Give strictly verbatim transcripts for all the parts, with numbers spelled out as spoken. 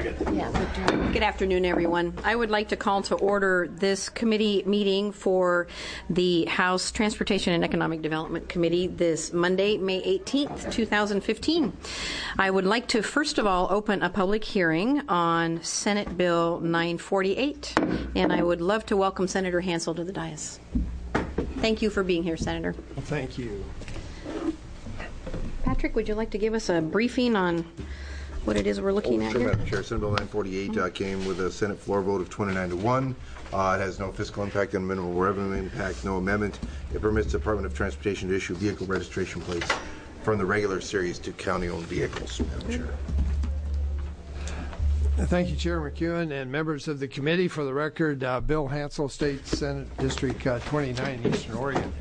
Yeah. Good afternoon, everyone. I would like to call to order this committee meeting for the House Transportation and Economic Development Committee this Monday, May eighteenth, two thousand fifteen. I would like to first of all open a public hearing on Senate Bill nine forty-eight, and I would love to welcome Senator Hansel to the dais. Thank you for being here, Senator. Well, thank you. Patrick, would you like to give us a briefing on what it is we're looking oh, at sure, here? Madam Chair, Senate Bill nine forty-eight uh, came with a Senate floor vote of twenty-nine to one. Uh, it has no fiscal impact and minimal revenue impact, no amendment. It permits the Department of Transportation to issue vehicle registration plates from the regular series to county-owned vehicles, Madam Chair. Thank you, Chair McEwen and members of the committee. For the record, uh, Bill Hansel, State Senate District uh, twenty-nine, Eastern Oregon.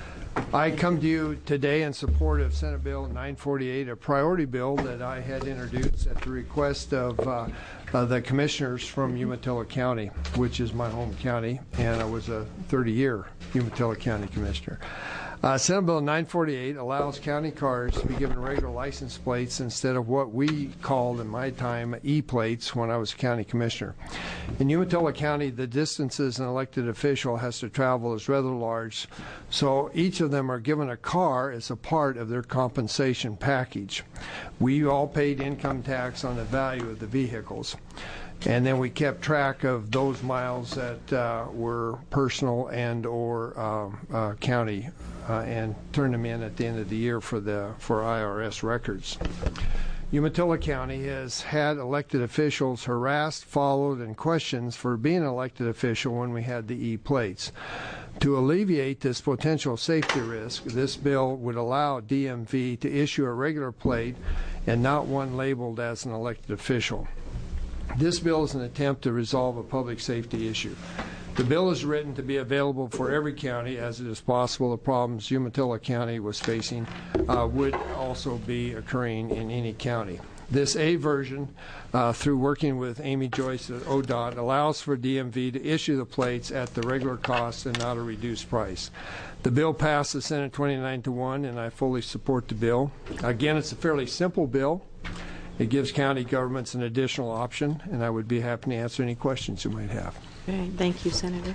I come to you today in support of Senate Bill nine forty-eight, a priority bill that I had introduced at the request of uh, uh, the commissioners from Umatilla County, which is my home county, and I was a thirty-year Umatilla County Commissioner. Uh, Senate Bill nine forty-eight allows county cars to be given regular license plates instead of what we called in my time E-plates when I was county commissioner. In Umatilla County, the distances an elected official has to travel is rather large, so each of them are given a car as a part of their compensation package. We all paid income tax on the value of the vehicles. And then we kept track of those miles that uh, were personal and or um, uh, county uh, and turned them in at the end of the year for the for I R S records. Umatilla County has had elected officials harassed, followed, and questioned for being an elected official when we had the E-plates. To alleviate this potential safety risk, this bill would allow D M V to issue a regular plate and not one labeled as an elected official. This bill is an attempt to resolve a public safety issue. The bill is written to be available for every county, as it is possible the problems Umatilla County was facing uh, would also be occurring in any county. This A version, uh, through working with Amy Joyce at O D O T, allows for D M V to issue the plates at the regular cost and not a reduced price. The bill passed the Senate twenty-nine to one, and I fully support the bill. Again, it's a fairly simple bill. It gives county governments an additional option, and I would be happy to answer any questions you might have. All right, thank you, Senator.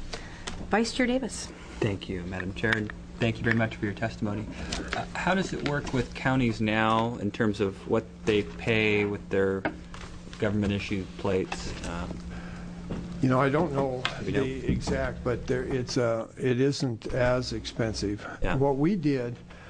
Vice Chair Davis. Thank you, Madam Chair, and thank you very much for your testimony. Uh, how does it work with counties now in terms of what they pay with their government-issued plates? Um, You know, I don't know You the know? exact, but there, it's uh, it isn't as expensive. Yeah. What we did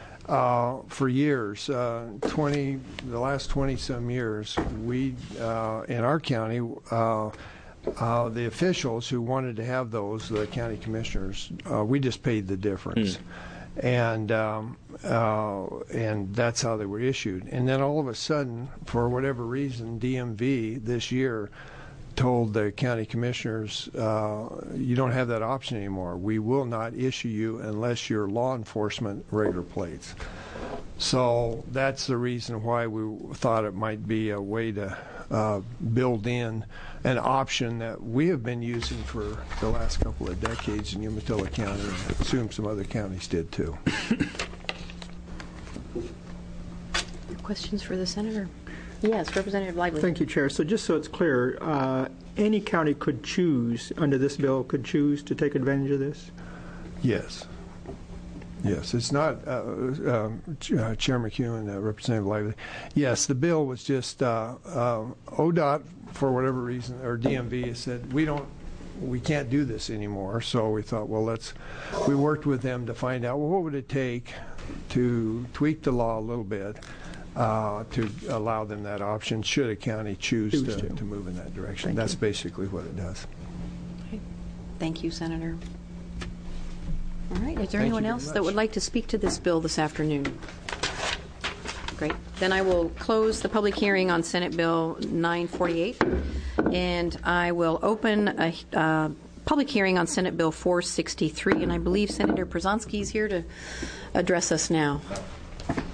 uh, for years, uh, twenty, the last twenty some years, we uh, in our county, uh, uh, the officials who wanted to have those, the county commissioners, uh, we just paid the difference. Mm. And um, uh, and that's how they were issued. And then all of a sudden, for whatever reason, D M V this year told the county commissioners, uh, you don't have that option anymore. We will not issue you unless you're law enforcement regular plates. So that's the reason why we thought it might be a way to uh, build in an option that we have been using for the last couple of decades in Umatilla County, and I assume some other counties did too. Questions for the Senator? Yes, Representative Lively. Thank you, Chair. So just so it's clear, uh, any county could choose, under this bill, could choose to take advantage of this? Yes. Yes, it's not, uh, um, uh, Chair McEwen, uh, Representative Lively. Yes, the bill was just uh, uh, O D O T, for whatever reason, or D M V said, we don't, we can't do this anymore. So we thought, well, let's, we worked with them to find out, well, what would it take to tweak the law a little bit Uh, to allow them that option should a county choose, choose to, to. to move in that direction. Thank That's you. Basically what it does. Okay. Thank you, Senator. All right. Is there Thank anyone else that would like to speak to this bill this afternoon? Great. Then I will close the public hearing on Senate Bill nine forty-eight, and I will open a uh, public hearing on Senate Bill four sixty-three, and I believe Senator Przanski is here to address us now.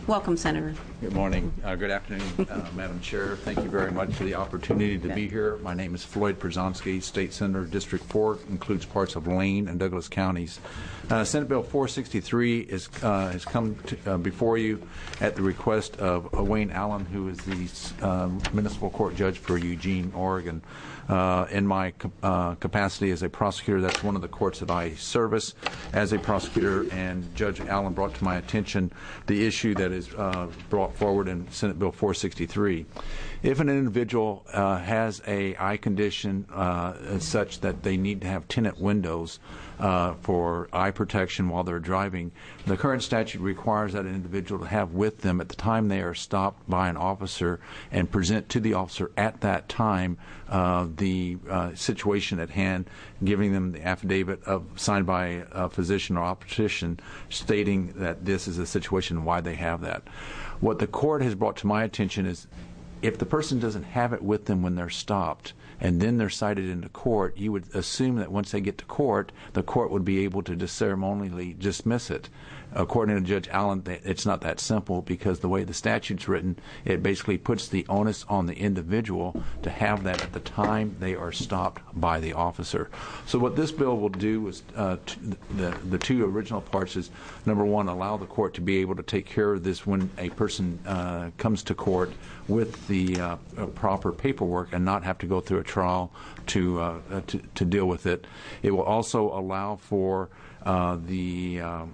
Welcome, Senator. Good morning. Uh, good afternoon, uh, Madam Chair. Thank you very much for the opportunity to be here. My name is Floyd Przonski, State Senator, District four, includes parts of Lane and Douglas counties. Uh, Senate Bill four sixty-three is, uh, has come to, uh, before you at the request of uh, Wayne Allen, who is the uh, municipal court judge for Eugene, Oregon. Uh, in my uh, capacity as a prosecutor, that's one of the courts that I service as a prosecutor, and Judge Allen brought to my attention the issue that is uh, brought forward in Senate Bill four sixty-three. If an individual uh, has a eye condition uh, such that they need to have tinted windows uh, for eye protection while they're driving, the current statute requires that individual to have with them at the time they are stopped by an officer and present to the officer at that time uh, the uh, situation at hand, giving them the affidavit of, signed by a physician or optician stating that this is a situation and why they have that. What the court has brought to my attention is if the person doesn't have it with them when they're stopped and then they're cited into court, you would assume that once they get to court, the court would be able to just ceremonially dismiss it. According to Judge Allen, it's not that simple because the way the statute's written, it basically puts the onus on the individual to have that at the time they are stopped by the officer. So what this bill will do is uh, t- the, the two original parts is, number one, allow the court to be able to take care of this when a person uh, comes to court with the uh, proper paperwork and not have to go through a trial to, uh, to, to deal with it. It will also allow for uh, the uh,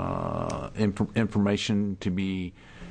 uh, inf- information to be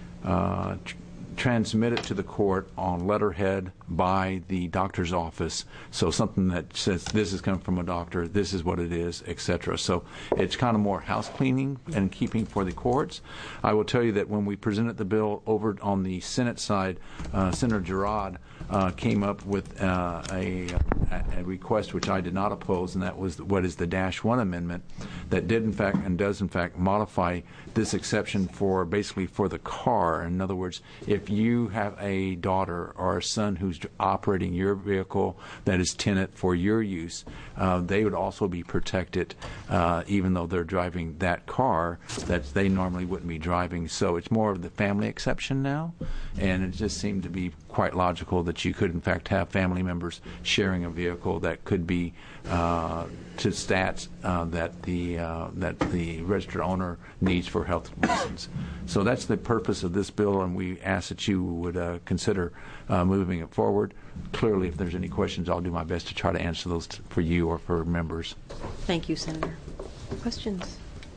uh, tr- transmitted to the court on letterhead by the doctor's office. So something that says this is coming from a doctor, this is what it is, et cetera. So it's kind of more house cleaning and keeping for the courts. I will tell you that when we presented the bill over on the Senate side, uh, Senator Girard uh, came up with uh, a, a request which I did not oppose, and that was what is the Dash One Amendment that did in fact and does in fact modify this exception for basically for the car. In other words, if you have a daughter or a son who's operating your vehicle that is tinted for your use, uh, they would also be protected uh, even though they're driving that car that they normally wouldn't be driving. So it's more of the family exception now, and it just seemed to be quite logical that you could in fact have family members sharing a vehicle that could be uh, to stats uh, that the uh, that the registered owner needs for health reasons. So that's the purpose of this bill, and we ask that you would uh, consider uh, moving it forward. Clearly, if there's any questions, I'll do my best to try to answer those t- for you or for members. Thank you, Senator. Questions?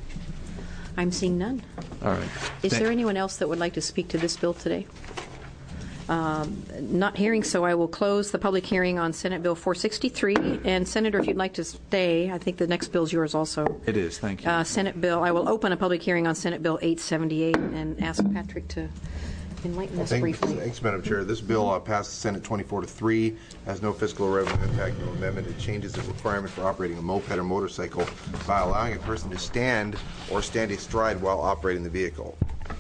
I'm seeing none. All right. Is Thank- there anyone else that would like to speak to this bill today? Um, not hearing, so I will close the public hearing on Senate Bill four sixty-three. And Senator, if you'd like to stay, I think the next bill is yours also. It is. Thank you. Uh, Senate Bill, I will open a public hearing on Senate Bill eight seventy-eight and ask Patrick to enlighten us Thank- briefly. Thanks, Madam Chair. This bill uh, passed the Senate twenty-four to three, has no fiscal or revenue impact, no amendment. It changes the requirement for operating a moped or motorcycle by allowing a person to stand or stand astride while operating the vehicle.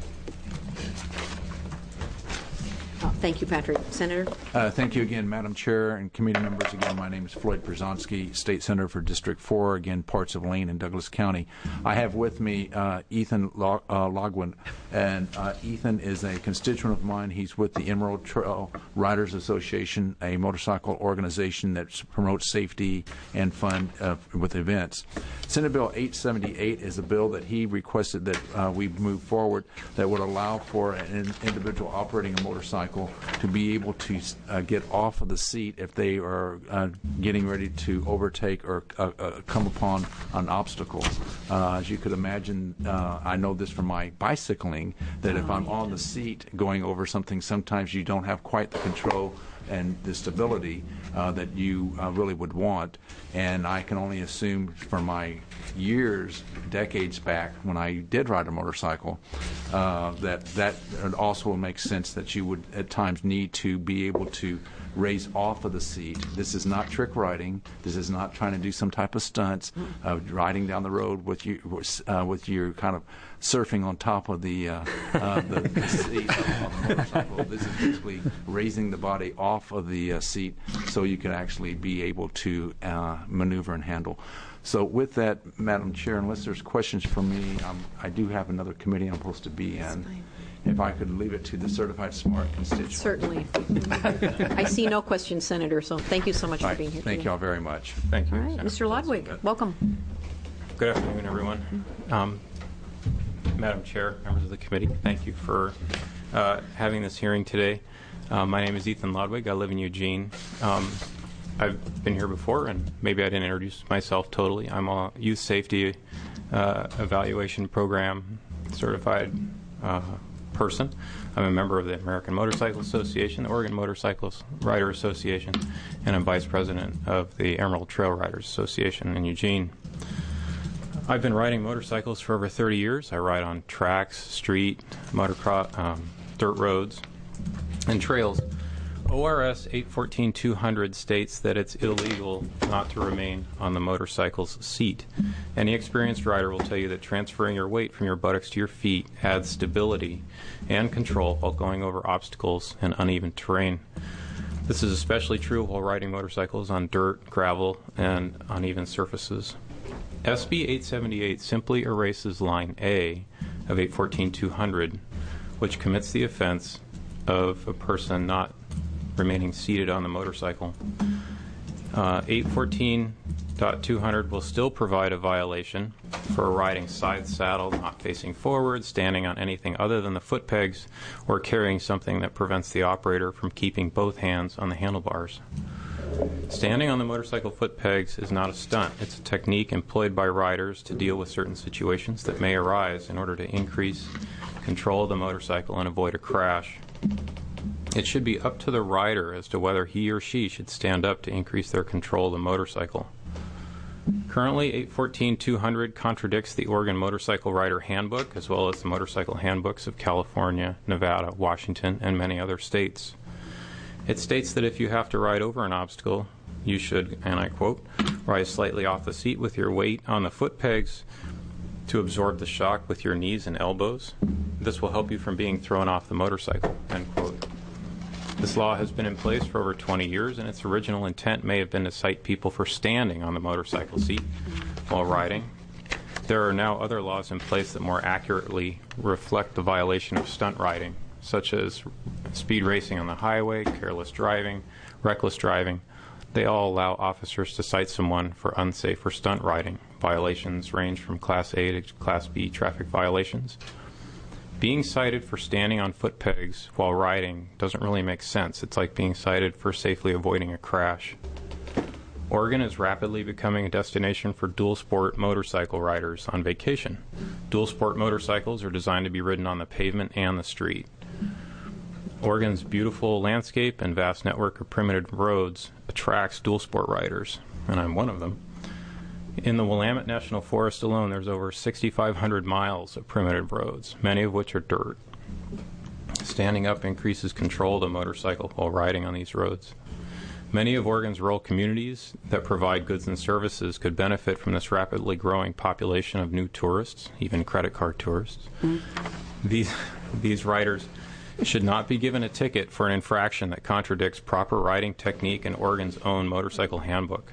Oh, thank you, Patrick. Senator? Uh, thank you again, Madam Chair and committee members. Again, my name is Floyd Przonski, State Senator for District four, again, parts of Lane and Douglas County. I have with me uh, Ethan Log- uh, Logwin, and uh, Ethan is a constituent of mine. He's with the Emerald Trail Riders Association, a motorcycle organization that promotes safety and fun uh, with events. Senate Bill eight seventy-eight is a bill that he requested that uh, we move forward that would allow for an individual operating a motorcycle to be able to uh, get off of the seat if they are uh, getting ready to overtake or uh, uh, come upon an obstacle. Uh, as you could imagine, uh, I know this from my bicycling, that if I'm on the seat going over something, sometimes you don't have quite the control and the stability uh, that you uh, really would want. And I can only assume from my years, decades back, when I did ride a motorcycle, uh, that that also makes sense that you would at times need to be able to raise off of the seat. This is not trick riding. This is not trying to do some type of stunts of riding down the road with you uh, with your kind of surfing on top of the, uh, uh, the, the seat of the motorcycle. This is basically raising the body off of the uh, seat so you can actually be able to uh, maneuver and handle. So with that, Madam Chair, unless there's questions for me, um, I do have another committee I'm supposed to be in. if I could leave it to the certified smart constituent. Certainly. I see no questions, Senator, so thank you so much All for right, being here thank today. you all very much. Thank you. All right, Senator Mister Lodwig, Johnson. welcome. Good afternoon, everyone. Um, Madam Chair, members of the committee, thank you for uh, having this hearing today. Uh, my name is Ethan Lodwig. I live in Eugene. Um, I've been here before, and maybe I didn't introduce myself totally. I'm a youth safety uh, evaluation program certified uh, person. I'm a member of the American Motorcycle Association, the Oregon Motorcycle Rider Association, and I'm vice president of the Emerald Trail Riders Association in Eugene. I've been riding motorcycles for over thirty years. I ride on tracks, street, motocross, um, dirt roads, and trails. O R S eight fourteen dash two hundred states that it's illegal not to remain on the motorcycle's seat. Any experienced rider will tell you that transferring your weight from your buttocks to your feet adds stability and control while going over obstacles and uneven terrain. This is especially true while riding motorcycles on dirt, gravel, and uneven surfaces. S B eight seventy-eight simply erases line A of eight fourteen dash two hundred, which commits the offense of a person not remaining seated on the motorcycle. Uh, eight fourteen dash two hundred will still provide a violation for riding side saddle, not facing forward, standing on anything other than the foot pegs, or carrying something that prevents the operator from keeping both hands on the handlebars. Standing on the motorcycle foot pegs is not a stunt. It's a technique employed by riders to deal with certain situations that may arise in order to increase control of the motorcycle and avoid a crash. It should be up to the rider as to whether he or she should stand up to increase their control of the motorcycle. Currently, eight fourteen dash two hundred contradicts the Oregon Motorcycle Rider Handbook, as well as the motorcycle handbooks of California, Nevada, Washington, and many other states. It states that if you have to ride over an obstacle, you should, and I quote, rise slightly off the seat with your weight on the foot pegs to absorb the shock with your knees and elbows. This will help you from being thrown off the motorcycle, end quote. This law has been in place for over twenty years, and its original intent may have been to cite people for standing on the motorcycle seat while riding. There are now other laws in place that more accurately reflect the violation of stunt riding, such as speed racing on the highway, careless driving, reckless driving. They all allow officers to cite someone for unsafe or stunt riding. Violations range from Class A to Class B traffic violations. Being cited for standing on foot pegs while riding doesn't really make sense. It's like being cited for safely avoiding a crash. Oregon is rapidly becoming a destination for dual sport motorcycle riders on vacation. Dual sport motorcycles are designed to be ridden on the pavement and the street. Oregon's beautiful landscape and vast network of primitive roads attracts dual sport riders, and I'm one of them. In the Willamette National Forest alone, there's over six thousand five hundred miles of primitive roads, many of which are dirt. Standing up increases control of the motorcycle while riding on these roads. Many of Oregon's rural communities that provide goods and services could benefit from this rapidly growing population of new tourists, even credit card tourists. Mm. These, these riders should not be given a ticket for an infraction that contradicts proper riding technique in Oregon's own motorcycle handbook.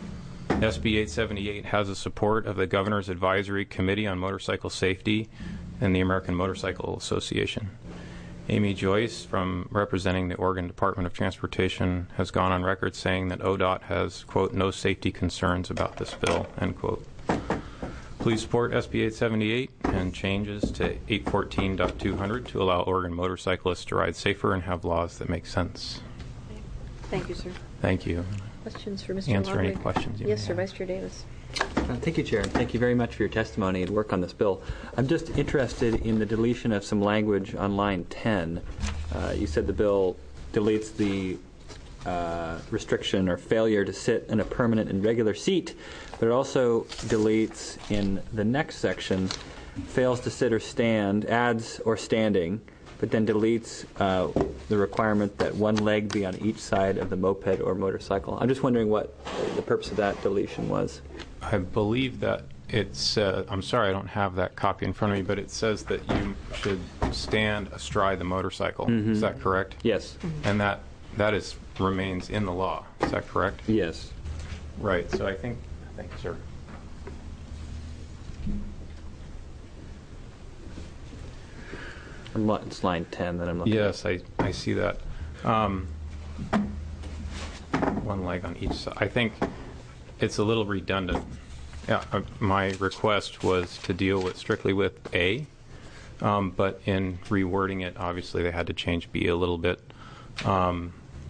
S B eight seventy-eight has the support of the Governor's Advisory Committee on Motorcycle Safety and the American Motorcycle Association. Amy Joyce, from representing the Oregon Department of Transportation, has gone on record saying that O D O T has, quote, no safety concerns about this bill, end quote. Please support S B eight seventy-eight and changes to eight fourteen dash two hundred to allow Oregon motorcyclists to ride safer and have laws that make sense. Thank you, sir. Thank you. Questions for Mister Answer Lodwig? any questions you Yes, may sir. have. Vice Chair Davis. Uh, Thank you, Chair. Thank you very much for your testimony and work on this bill. I'm just interested in the deletion of some language on line ten. Uh, you said the bill deletes the uh, restriction or failure to sit in a permanent and regular seat, but it also deletes in the next section fails to sit or stand, adds or standing, but then deletes uh, the requirement that one leg be on each side of the moped or motorcycle. I'm just wondering what the purpose of that deletion was. I believe that it's, uh, I'm sorry I don't have that copy in front of me, but it says that you should stand astride the motorcycle. Mm-hmm. Is that correct? Yes. Mm-hmm. And that that is remains in the law. Is that correct? Yes. Right. So I think, thank you, sir. From li- It's line ten that I'm looking Yes, I, I see that. Um, one leg on each side. I think it's a little redundant. Yeah, uh, my request was to deal with strictly with A, um, but in rewording it, obviously they had to change B a little bit. Um,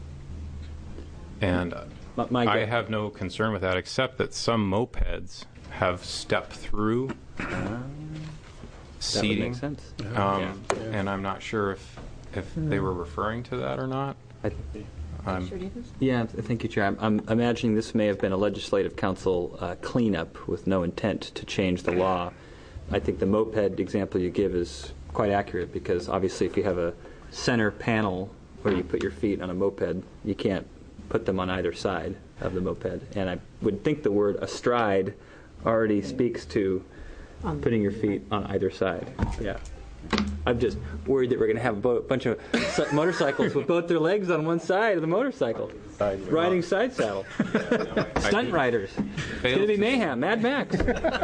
and My- my I go- have no concern with that, except that some mopeds have stepped through That seating. would make sense. Um, And I'm not sure if if they were referring to that or not. I, Um, yeah, thank you, Chair. I'm, I'm imagining this may have been a legislative council uh, cleanup with no intent to change the law. I think the moped example you give is quite accurate because obviously if you have a center panel where you put your feet on a moped, you can't put them on either side of the moped. And I would think the word astride already speaks to putting your feet on either side. Yeah. I'm just worried that we're going to have a bo- bunch of c- motorcycles with both their legs on one side of the motorcycle, riding side saddle. Stunt riders. It's going to be mayhem. Mad Max.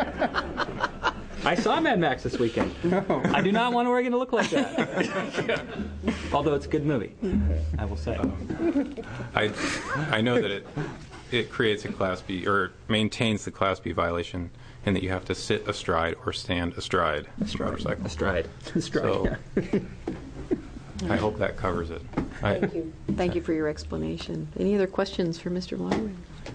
I saw Mad Max this weekend. I do not want to we're going to look like that. Although it's a good movie, I will say. I I know that it it creates a Class B or maintains the Class B violation, in that you have to sit astride or stand astride a motorcycle. Astride. So I hope that covers it. I, Thank you. Thank you for your explanation. Any other questions for Mister Longwood?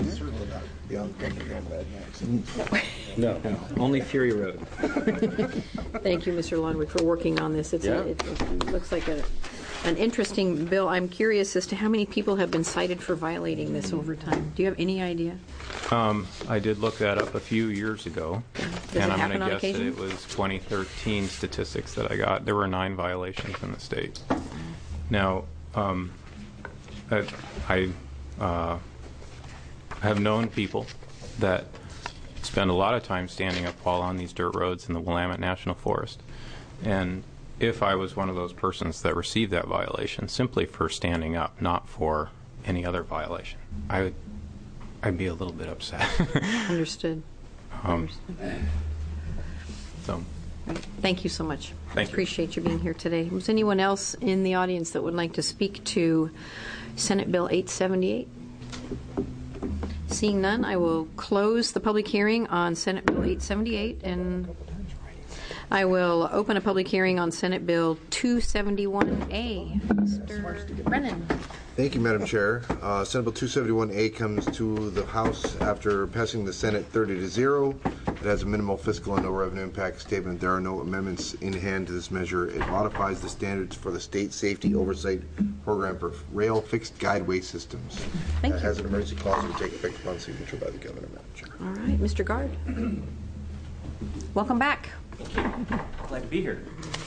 No. Only Fury Road. Thank you, Mister Longwood, for working on this. It's Yeah. a, it, it looks like a, an interesting bill. I'm curious as to how many people have been cited for violating this over time. Do you have any idea? um, I did look that up a few years ago, Does and it I'm happen going on to guess that occasion? it was twenty thirteen statistics that I got. There were nine violations in the state. Now, um, I, I uh, have known people that spend a lot of time standing up while on these dirt roads in the Willamette National Forest. And if I was one of those persons that received that violation simply for standing up, not for any other violation, I would, I'd be a little bit upset. Understood. um, Understood. so, Thank you so much. Thank you. Appreciate you being here today. Was anyone else in the audience that would like to speak to Senate Bill eight seventy-eight? Seeing none, I will close the public hearing on Senate Bill eight seventy-eight, and I will open a public hearing on Senate Bill two seventy-one A. Mister Brennan. Thank you, Madam Chair. Uh, Senate Bill two seventy-one A comes to the House after passing the Senate thirty to zero. It has a minimal fiscal and no revenue impact statement. There are no amendments in hand to this measure. It modifies the standards for the State Safety Oversight Program for rail fixed guideway systems. Thank It you. has an emergency clause that will take effect upon signature by the Governor, Madam Chair. All right, Mister Guard. Welcome back. Glad to be here.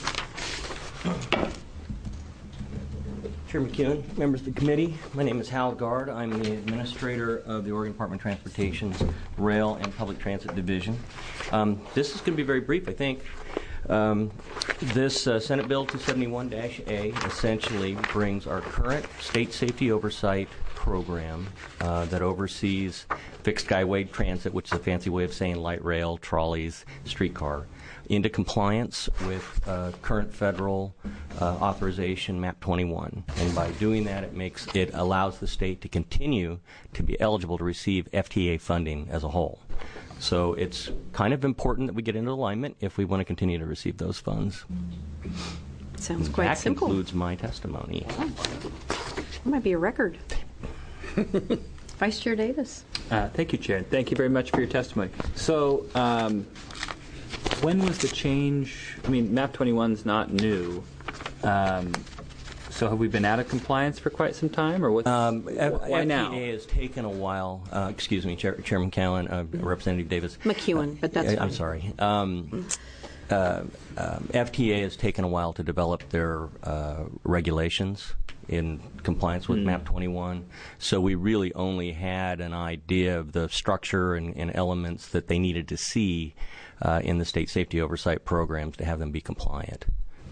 Chair McEwen, members of the committee, my name is Hal Gard. I'm the administrator of the Oregon Department of Transportation's Rail and Public Transit Division. Um, this is going to be very brief, I think. Um, this uh, Senate Bill two seventy-one A essentially brings our current state safety oversight program uh, that oversees fixed guideway transit, which is a fancy way of saying light rail, trolleys, streetcar, into compliance with uh, current federal uh, authorization MAP twenty-one. And by doing that, it makes it allows the state to continue to be eligible to receive F T A funding as a whole. So it's kind of important that we get into alignment if we want to continue to receive those funds. Sounds quite that simple. concludes my testimony. That might be a record. Vice Chair Davis. Uh, thank you, Chair. Thank you very much for your testimony. So, um, when was the change? I mean, MAP twenty-one is not new. Um, so have we been out of compliance for quite some time, or what? Um, why now? F T A has taken a while. Uh, excuse me, Chair, Chairman Callan, uh, Representative Davis. McEwen, but that's I- fine. I'm sorry. Um, uh, um, F T A has taken a while to develop their uh, regulations in compliance with MAP twenty-one. So we really only had an idea of the structure and, and elements that they needed to see uh, in the state safety oversight programs to have them be compliant.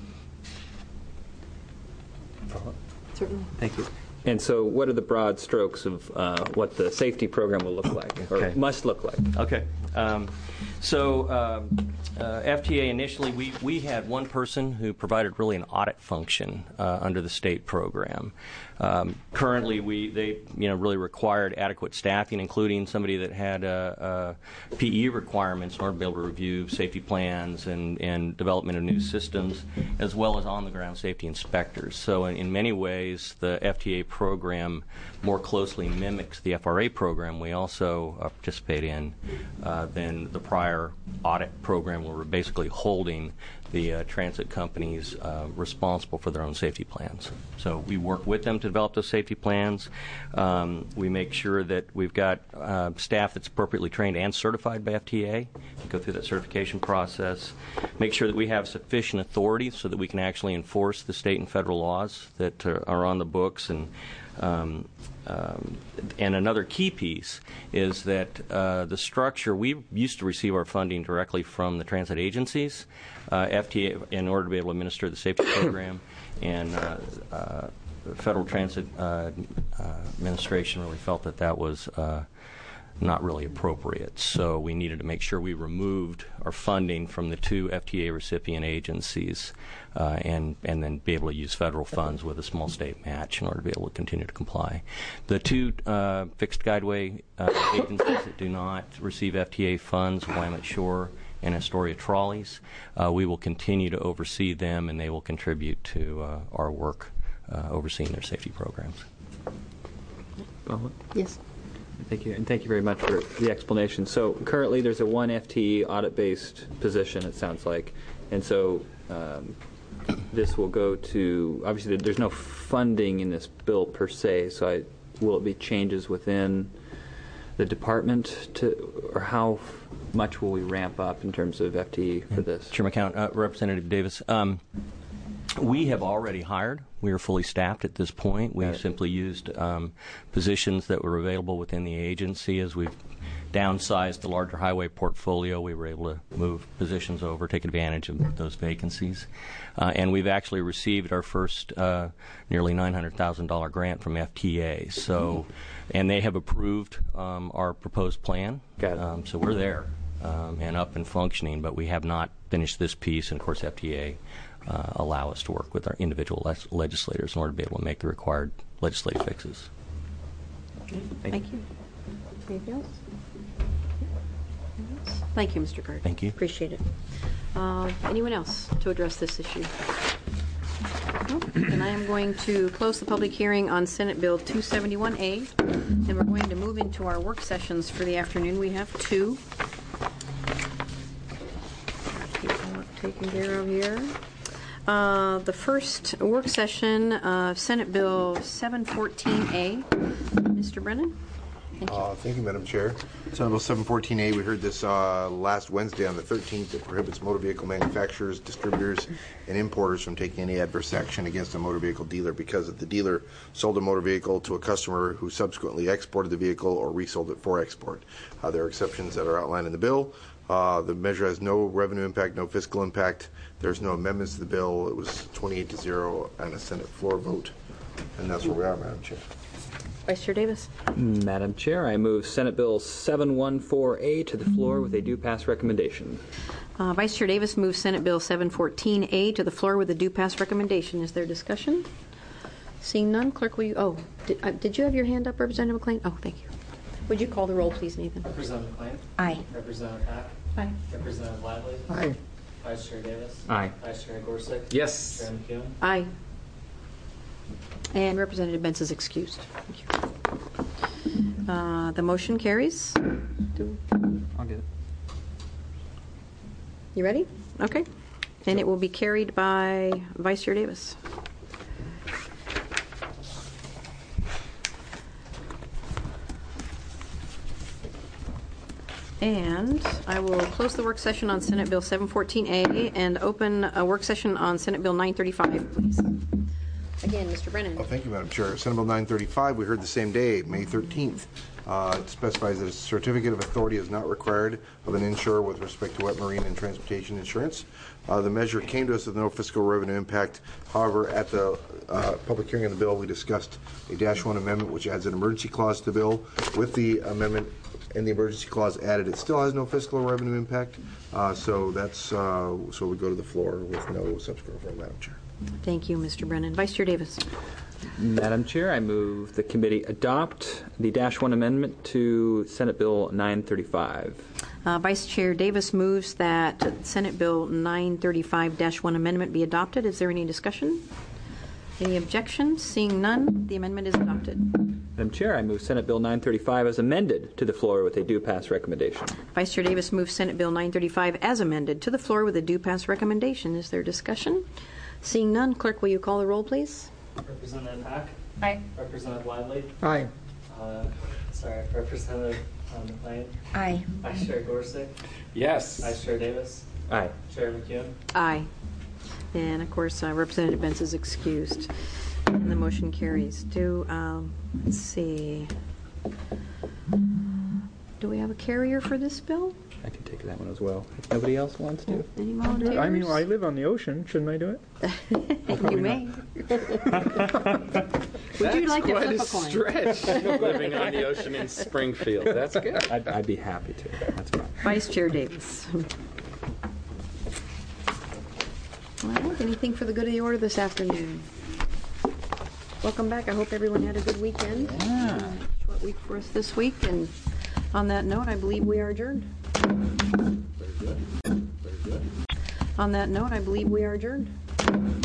Certainly. Thank you. And so, what are the broad strokes of uh, what the safety program will look like, or Okay. must look like? Okay. Um, so um, uh, F T A initially, we, we had one person who provided really an audit function uh, under the state program. Um, currently, we they you know really required adequate staffing, including somebody that had uh, uh, P E requirements in order to be able to review safety plans and, and development of new systems, as well as on-the-ground safety inspectors. So in, in many ways, the F T A program more closely mimics the F R A program we also uh, participate in uh, than the prior audit program, where we're basically holding the uh, transit companies uh, responsible for their own safety plans. So we work with them to develop those safety plans. Um, we make sure that we've got uh, staff that's appropriately trained and certified by F T A, go through that certification process, make sure that we have sufficient authority so that we can actually enforce the state and federal laws that uh, are on the books. And Um, um, and another key piece is that uh, the structure, we used to receive our funding directly from the transit agencies, uh, F T A, in order to be able to administer the safety program, and uh, uh, the Federal Transit uh, uh, Administration really felt that that was uh, not really appropriate. So we needed to make sure we removed our funding from the two F T A recipient agencies uh, and, and then be able to use federal funds with a small state match in order to be able to continue to comply. The two uh, fixed guideway uh, agencies that do not receive F T A funds, Willamette Shore and Astoria Trolleys, uh, we will continue to oversee them, and they will contribute to uh, our work uh, overseeing their safety programs. Yes. Thank you, and thank you very much for the explanation. So currently there's a one F T E audit-based position, it sounds like, and so um, this will go to, obviously there's no funding in this bill per se, so I, will it be changes within the department to, or how much will we ramp up in terms of F T E for this? Chairman Count, uh, Representative Davis, um, we have already hired. We are fully staffed at this point. We simply used um, positions that were available within the agency. As we've downsized the larger highway portfolio, we were able to move positions over, take advantage of those vacancies. Uh, and we've actually received our first uh, nearly nine hundred thousand dollars grant from F T A. So, and they have approved um, our proposed plan. Got it. Um, so we're there um, and up and functioning, but we have not finished this piece. And, of course, F T A Uh, allow us to work with our individual le- legislators in order to be able to make the required legislative fixes. Okay. Thank, Thank you. Anything else? Thank you, Mister Gard. Thank you. Appreciate it. Uh, anyone else to address this issue? No? And I am going to close the public hearing on Senate Bill two seventy-one A, and we're going to move into our work sessions for the afternoon. We have two. Keep that taken care of here. Uh, the first work session of Senate Bill seven fourteen A. Mister Brennan? Thank you. Uh, thank you, Madam Chair. Senate Bill seven fourteen A, we heard this uh, last Wednesday on the thirteenth. It prohibits motor vehicle manufacturers, distributors, and importers from taking any adverse action against a motor vehicle dealer because if the dealer sold a motor vehicle to a customer who subsequently exported the vehicle or resold it for export. Uh, there are exceptions that are outlined in the bill. Uh, the measure has no revenue impact, no fiscal impact. There's no amendments to the bill. It was twenty-eight to zero on a Senate floor vote. And that's where we are, Madam Chair. Vice Chair Davis? Madam Chair, I move Senate Bill seven fourteen A to the floor with a due pass recommendation. Uh, Vice Chair Davis moves Senate Bill seven fourteen A to the floor with a due pass recommendation. Is there discussion? Seeing none, Clerk, will you? Oh, did, uh, did you have your hand up, Representative McLean? Oh, thank you. Would you call the roll, please, Nathan? Representative McLean? Aye. Representative Pack? Aye. Representative Lively? Aye. Vice Chair Davis? Aye. Vice Chair Gorsuch? Yes. Chair McEwen? Aye. And Representative Benz is excused. Thank you. Uh, the motion carries. Do, I'll get it. you ready? Okay. And it will be carried by Vice Chair Davis. And I will close the work session on Senate Bill seven fourteen A and open a work session on Senate Bill nine thirty-five, please. Again, Mister Brennan. Oh, thank you, Madam Chair. Senate Bill nine thirty-five, we heard the same day, May thirteenth. Uh, it specifies that a certificate of authority is not required of an insurer with respect to wet marine and transportation insurance. Uh, the measure came to us with no fiscal revenue impact. However, at the uh, public hearing on the bill, we discussed a dash one amendment which adds an emergency clause to the bill. With the amendment and the emergency clause added. It still has no fiscal or revenue impact, uh, so that's uh, so we go to the floor with no subsequent vote, Madam Chair. Thank you, Mister Brennan. Vice Chair Davis. Madam Chair, I move the committee adopt the dash one amendment to Senate Bill nine thirty-five. Uh, Vice Chair Davis moves that Senate Bill nine thirty-five dash one amendment be adopted. Is there any discussion? Any objections? Seeing none, the amendment is adopted. Madam Chair, I move Senate Bill nine thirty-five as amended to the floor with a due pass recommendation. Vice Chair Davis moves Senate Bill nine thirty-five as amended to the floor with a due pass recommendation. Is there discussion? Seeing none, Clerk, will you call the roll, please? Representative Hack? Aye. Representative Lively? Aye. Uh, sorry, Representative um, McLean? Aye. Vice Chair Gorsuch? Yes. Vice Chair Davis? Aye. Chair McEwen? Aye. And of course, uh, Representative Benz is excused. And the motion carries. Do, um, let's see. Do we have a carrier for this bill? I can take that one as well. If nobody else wants to. Any volunteers? I mean, I live on the ocean. Shouldn't I do it? You may. Would you like to Quite flip a a coin? stretch. Living on the ocean in Springfield. That's good. I'd, I'd be happy to. That's fine. Vice Chair Davis. All right, anything for the good of the order this afternoon? Welcome back. I hope everyone had a good weekend. Yeah. Uh, short week for us this week. And on that note, I believe we are adjourned. Very good. Very good. On that note, I believe we are adjourned.